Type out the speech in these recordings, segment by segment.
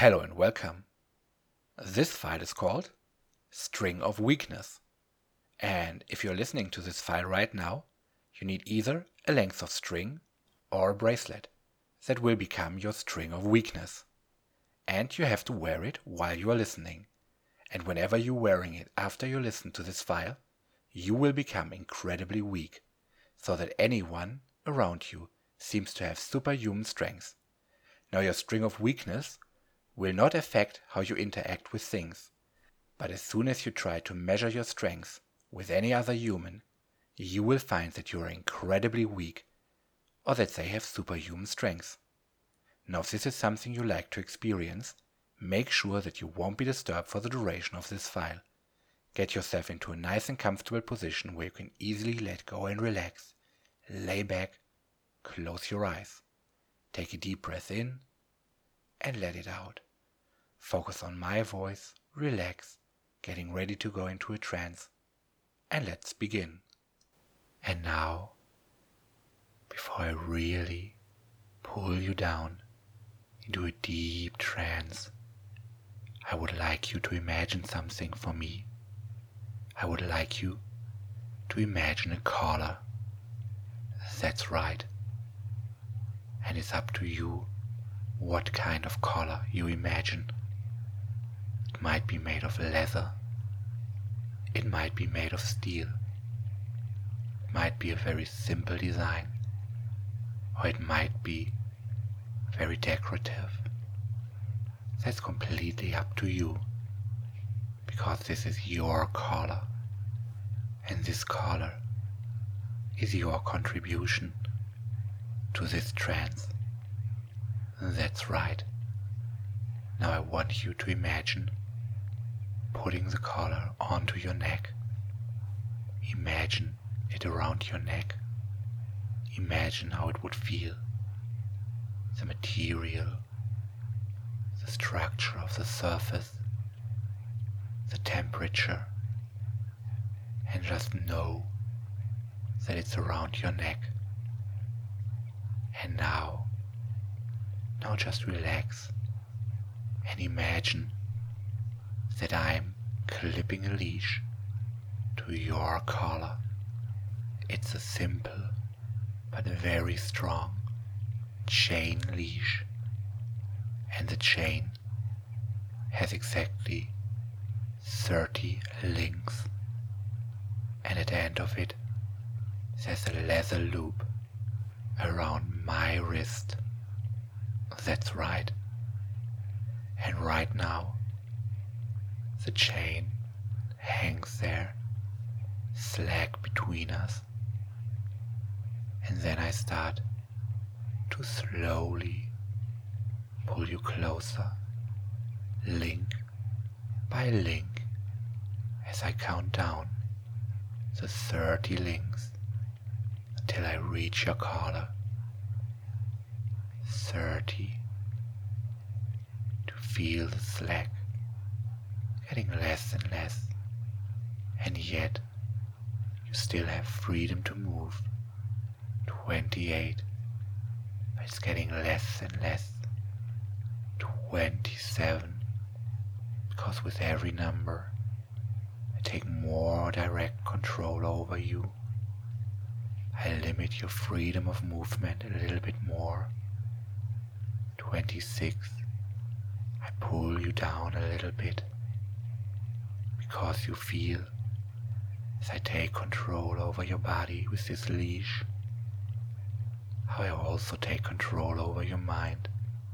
Hello and welcome. This file is called String of Weakness. And if you're listening to this file right now, you need either a length of string or a bracelet that will become your string of weakness. And you have to wear it while you are listening. And whenever you're wearing it after you listen to this file, you will become incredibly weak, so that anyone around you seems to have superhuman strength. Now your string of weakness will not affect how you interact with things, but as soon as you try to measure your strength with any other human, you will find that you are incredibly weak or that they have superhuman strength. Now if this is something you like to experience, make sure that you won't be disturbed for the duration of this file. Get yourself into a nice and comfortable position where you can easily let go and relax. Lay back, close your eyes, take a deep breath in and let it out. Focus on my voice, relax, getting ready to go into a trance, and let's begin. And now, before I really pull you down into a deep trance, I would like you to imagine something for me. I would like you to imagine a collar. That's right. And it's up to you what kind of collar you imagine. It might be made of leather. It might be made of steel. It might be a very simple design. Or it might be very decorative. That's completely up to you. Because this is your collar. And this collar is your contribution to this trance. That's right. Now I want you to imagine putting the collar onto your neck. Imagine it around your neck. Imagine how it would feel. The material, the structure of the surface, the temperature, and just know that it's around your neck. And now just relax and imagine that I'm clipping a leash to your collar. It's a simple but very strong chain leash, and the chain has exactly 30 links, and at the end of it there's a leather loop around my wrist. That's right. And right now the chain hangs there, slack between us, and then I start to slowly pull you closer, link by link, as I count down the 30 links until I reach your collar. 30. To feel the slack getting less and less, and yet you still have freedom to move. 28. But it's getting less and less. 27. Because with every number I take more direct control over you. I limit your freedom of movement a little bit more. 26. I pull you down a little bit, because you feel, as I take control over your body with this leash, how I also take control over your mind.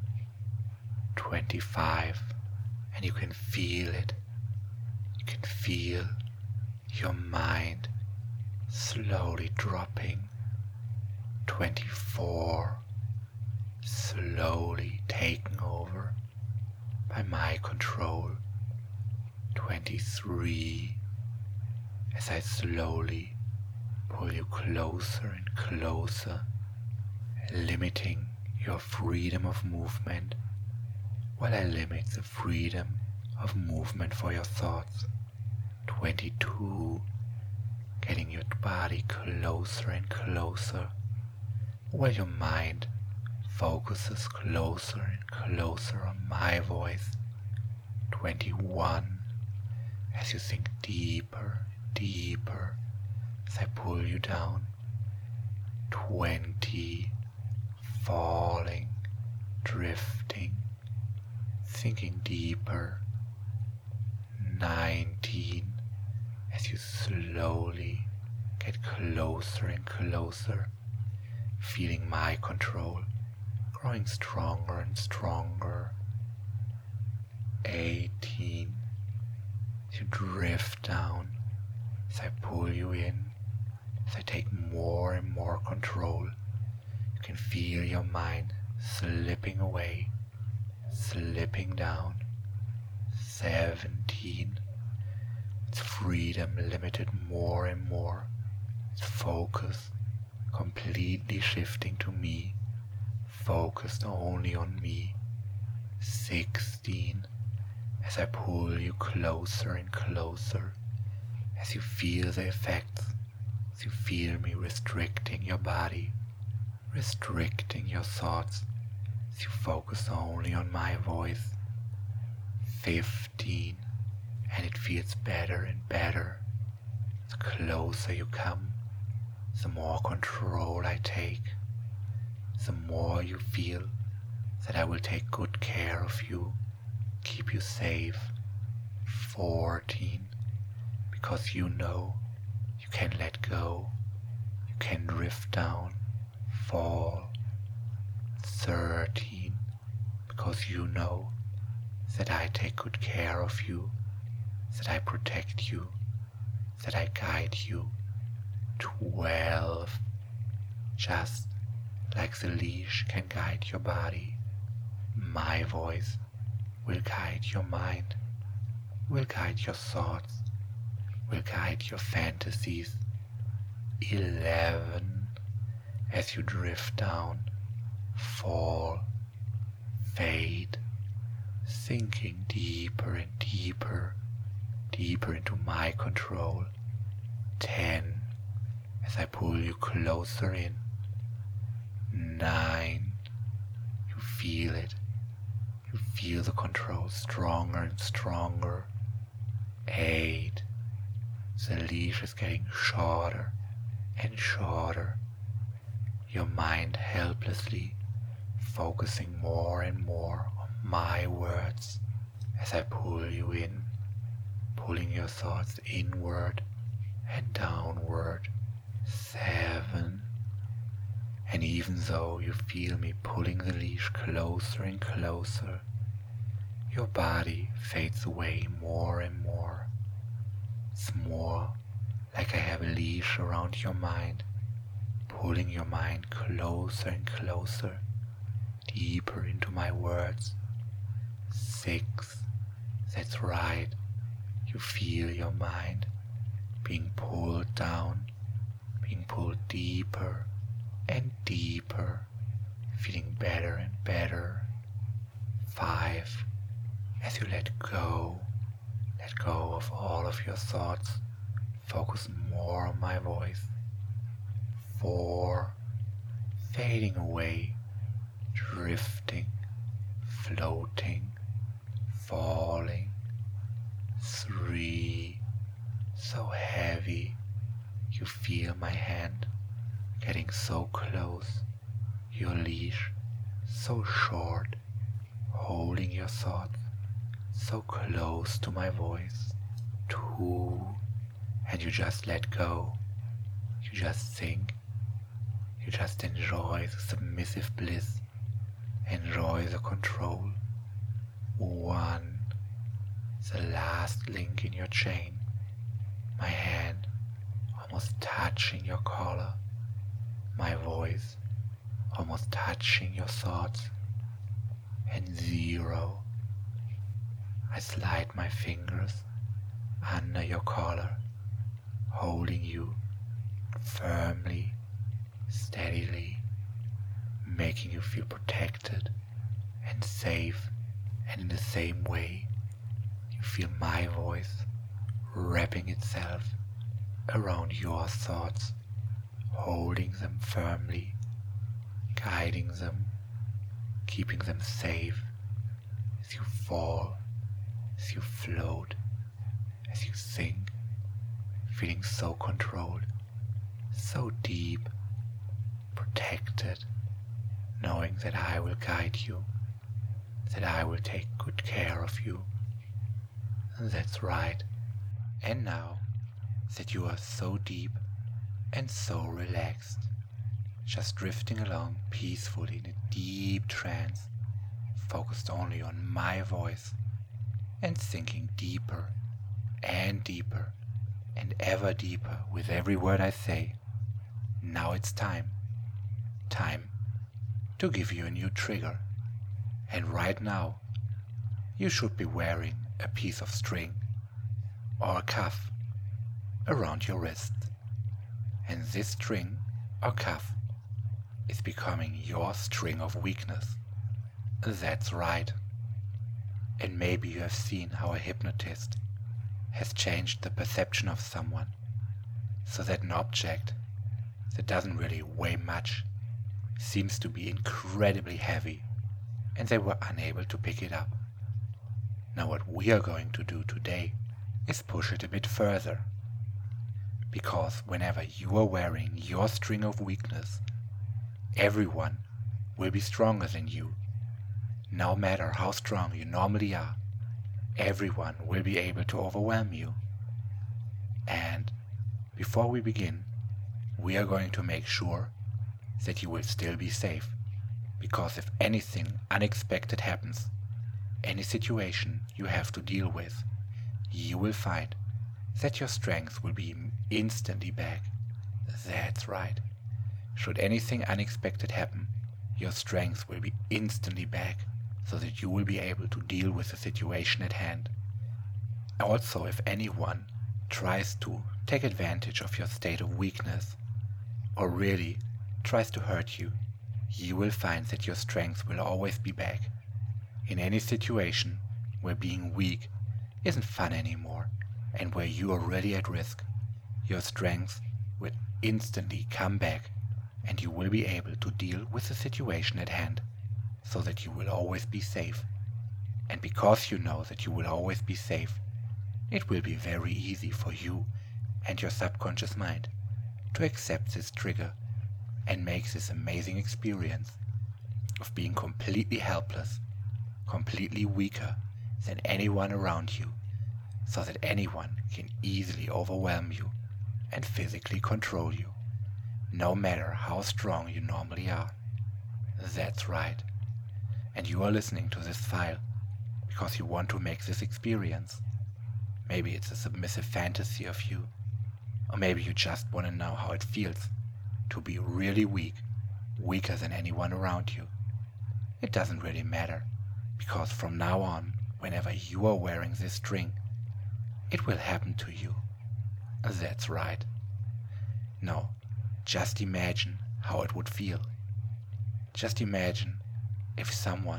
25. And you can feel it. You can feel your mind slowly dropping. 24. Slowly taken over by my control. 23. As I slowly pull you closer and closer, limiting your freedom of movement while I limit the freedom of movement for your thoughts. 22. Getting your body closer and closer while your mind focuses closer and closer on my voice. 21. As you sink deeper, deeper, as I pull you down. 20. Falling, drifting, sinking deeper. 19. As you slowly get closer and closer, feeling my control, growing stronger and stronger. 18. As you drift down, as I pull you in, as I take more and more control, you can feel your mind slipping away, slipping down. 17. Its freedom limited more and more, its focus completely shifting to me, focused only on me. 16. As I pull you closer and closer, as you feel the effects, as you feel me restricting your body, restricting your thoughts, as you focus only on my voice. 15. And it feels better and better. The closer you come, the more control I take, the more you feel that I will take good care of you, keep you safe. 14. Because you know you can let go, you can drift down, fall. 13. Because you know that I take good care of you, that I protect you, that I guide you. 12. Just like the leash can guide your body, my voice will guide your mind, will guide your thoughts, will guide your fantasies. 11. As you drift down, fall, fade, sinking deeper and deeper, deeper into my control. 10. As I pull you closer in. 9. You feel it. You feel the control stronger and stronger. 8. The leash is getting shorter and shorter. Your mind helplessly focusing more and more on my words as I pull you in, pulling your thoughts inward and downward. 7. And even though you feel me pulling the leash closer and closer, your body fades away more and more. It's more like I have a leash around your mind, pulling your mind closer and closer, deeper into my words. 6. That's right. You feel your mind being pulled down, being pulled deeper and deeper, feeling better and better. 5. As you let go of all of your thoughts, focus more on my voice. 4. Fading away, drifting, floating, falling. 3. So heavy, you feel my hand getting so close, your leash so short, holding your thoughts so close to my voice. 2. And you just let go, you just sink, you just enjoy the submissive bliss, enjoy the control. 1. The last link in your chain, my hand almost touching your collar, my voice almost touching your thoughts. And 0. I slide my fingers under your collar, holding you firmly, steadily, making you feel protected and safe. And in the same way, you feel my voice wrapping itself around your thoughts, holding them firmly, guiding them, keeping them safe as you fall, as you float, as you sink, feeling so controlled, so deep, protected, knowing that I will guide you, that I will take good care of you. That's right. And now that you are so deep and so relaxed, just drifting along peacefully in a deep trance, focused only on my voice and sinking deeper and deeper and ever deeper with every word I say. Now it's time to give you a new trigger. And right now, you should be wearing a piece of string or a cuff around your wrist. And this string or cuff is becoming your string of weakness. That's right. And maybe you have seen how a hypnotist has changed the perception of someone so that an object that doesn't really weigh much seems to be incredibly heavy and they were unable to pick it up. Now what we are going to do today is push it a bit further. Because whenever you are wearing your string of weakness, everyone will be stronger than you. No matter how strong you normally are, everyone will be able to overwhelm you. And before we begin, we are going to make sure that you will still be safe. Because if anything unexpected happens, any situation you have to deal with, you will find that your strength will be instantly back. That's right. Should anything unexpected happen, your strength will be instantly back so that you will be able to deal with the situation at hand. Also, if anyone tries to take advantage of your state of weakness or really tries to hurt you, you will find that your strength will always be back. In any situation where being weak isn't fun anymore and where you are really at risk, your strength will instantly come back and you will be able to deal with the situation at hand so that you will always be safe. And because you know that you will always be safe, it will be very easy for you and your subconscious mind to accept this trigger and make this amazing experience of being completely helpless, completely weaker than anyone around you, so that anyone can easily overwhelm you and physically control you, no matter how strong you normally are. That's right. And you are listening to this file because you want to make this experience. Maybe it's a submissive fantasy of you, or maybe you just want to know how it feels to be really weak, weaker than anyone around you. It doesn't really matter, because from now on, whenever you are wearing this string, it will happen to you. That's right. Now, just imagine how it would feel. Just imagine if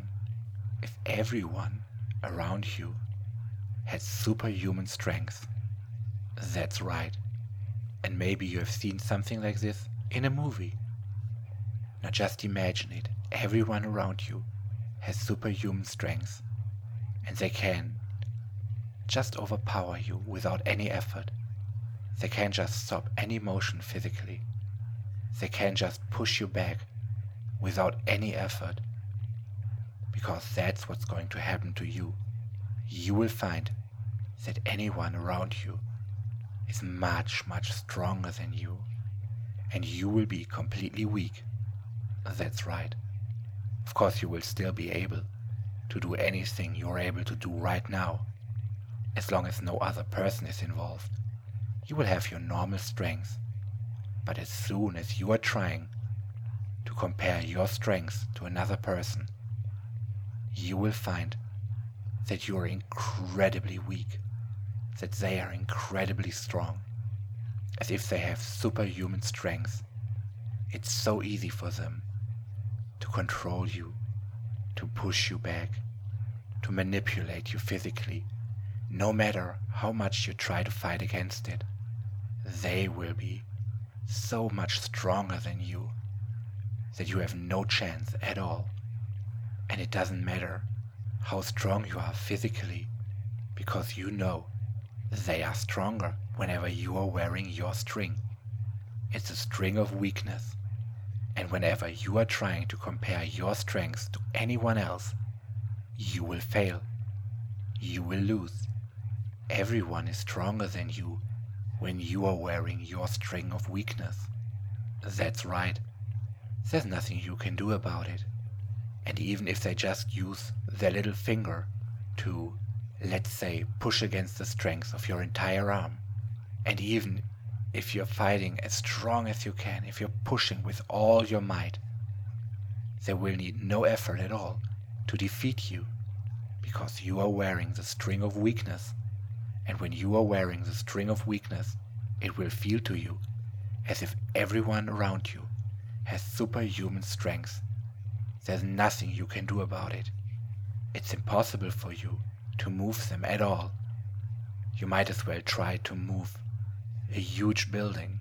everyone around you had superhuman strength. That's right. And maybe you have seen something like this in a movie. Now just imagine it. Everyone around you has superhuman strength, and they can just overpower you without any effort. They can just stop any motion physically. They can just push you back without any effort. Because that's what's going to happen to you. You will find that anyone around you is much, much stronger than you, and you will be completely weak. That's right. Of course, you will still be able to do anything you're able to do right now, as long as no other person is involved. You will have your normal strength, but as soon as you are trying to compare your strength to another person, you will find that you are incredibly weak, that they are incredibly strong, as if they have superhuman strength. It's so easy for them to control you, to push you back, to manipulate you physically. No matter how much you try to fight against it, they will be so much stronger than you that you have no chance at all. And it doesn't matter how strong you are physically, because you know they are stronger whenever you are wearing your string. It's a string of weakness. And whenever you are trying to compare your strengths to anyone else, you will fail. You will lose. Everyone is stronger than you when you are wearing your string of weakness. That's right. There's nothing you can do about it. And even if they just use their little finger to, let's say, push against the strength of your entire arm, and even if you're fighting as strong as you can, if you're pushing with all your might, they will need no effort at all to defeat you, because you are wearing the string of weakness. And when you are wearing the string of weakness, it will feel to you as if everyone around you has superhuman strength. There's nothing you can do about it. It's impossible for you to move them at all. You might as well try to move a huge building.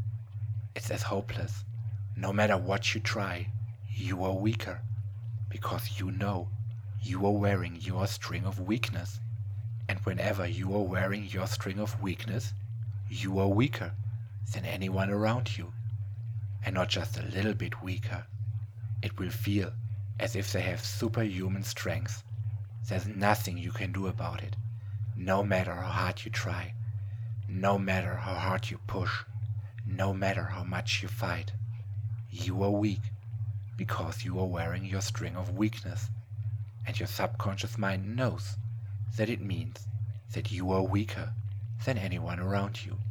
It's as hopeless. No matter what you try, you are weaker, because you know you are wearing your string of weakness. And whenever you are wearing your string of weakness, you are weaker than anyone around you. And not just a little bit weaker. It will feel as if they have superhuman strength. There's nothing you can do about it, no matter how hard you try. No matter how hard you push, no matter how much you fight, you are weak because you are wearing your string of weakness, and your subconscious mind knows that it means that you are weaker than anyone around you.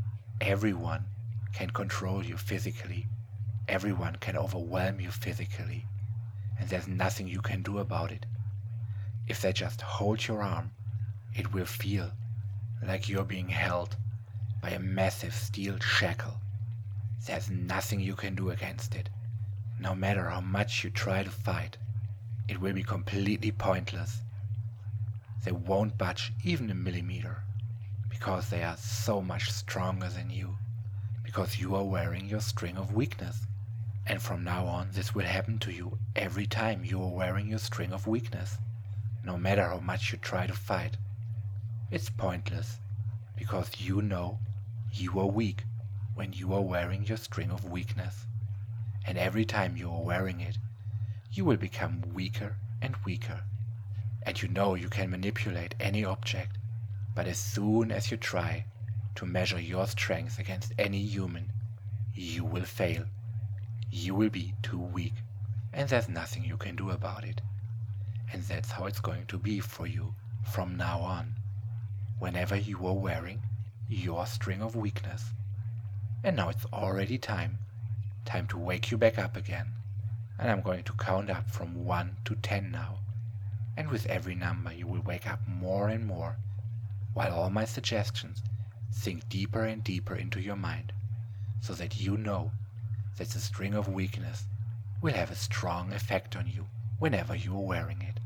Everyone can control you physically, everyone can overwhelm you physically, and there's nothing you can do about it. If they just hold your arm, it will feel like you're being held by a massive steel shackle. There's nothing you can do against it. No matter how much you try to fight, it will be completely pointless. They won't budge even a millimeter, because they are so much stronger than you, because you are wearing your string of weakness. And from now on, this will happen to you every time you are wearing your string of weakness, no matter how much you try to fight. It's pointless, because you know you are weak when you are wearing your string of weakness. And every time you are wearing it, you will become weaker and weaker. And you know you can manipulate any object, but as soon as you try to measure your strength against any human, you will fail. You will be too weak, and there's nothing you can do about it. And that's how it's going to be for you from now on, whenever you are wearing your string of weakness. And now it's already time to wake you back up again. And I'm going to count up from 1 to 10 now. And with every number you will wake up more and more, while all my suggestions sink deeper and deeper into your mind, so that you know that the string of weakness will have a strong effect on you whenever you are wearing it.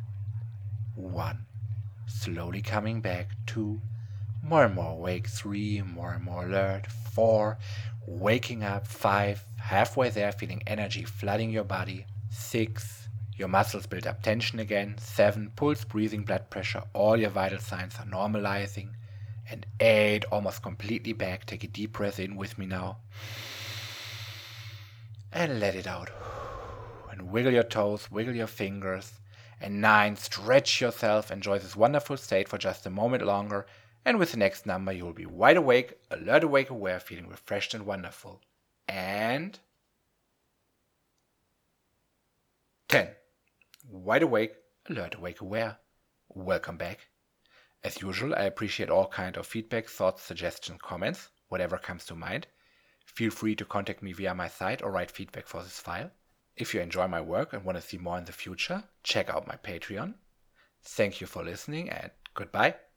1. Slowly coming back. 2. More and more awake. 3. More and more alert. 4. Waking up. 5. Halfway there, feeling energy flooding your body. 6. Your muscles build up tension again. 7. Pulse, breathing, blood pressure, all your vital signs are normalizing. And 8. Almost completely back. Take a deep breath in with me now. And let it out. And wiggle your toes, wiggle your fingers. And 9, stretch yourself, enjoy this wonderful state for just a moment longer, and with the next number you will be wide awake, alert, awake, aware, feeling refreshed and wonderful. And 10. Wide awake, alert, awake, aware. Welcome back. As usual, I appreciate all kind of feedback, thoughts, suggestions, comments, whatever comes to mind. Feel free to contact me via my site or write feedback for this file. If you enjoy my work and want to see more in the future, check out my Patreon. Thank you for listening and goodbye.